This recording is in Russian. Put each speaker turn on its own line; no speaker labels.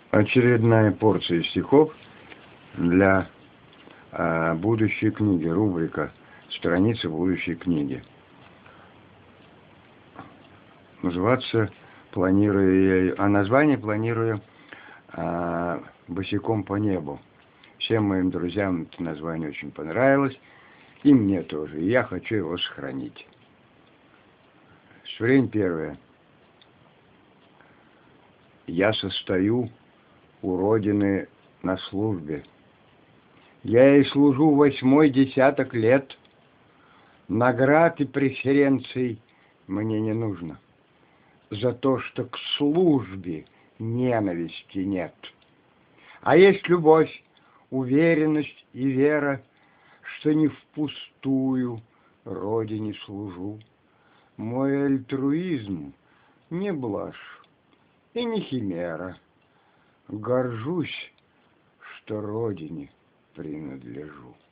Очередная порция стихов для будущей книги, рубрика «Страницы будущей книги». Называться планирую, название планирую «Босиком по небу». Всем моим друзьям это название очень понравилось, и мне тоже, и я хочу его сохранить. Время первое. Я состою у Родины на службе. Я ей служу 8-й десяток лет. Наград и преференций мне не нужно. За то, что к службе ненависти нет. А есть любовь, уверенность и вера, что не впустую Родине служу. Мой альтруизм не блажь и не химера. Горжусь, что Родине принадлежу.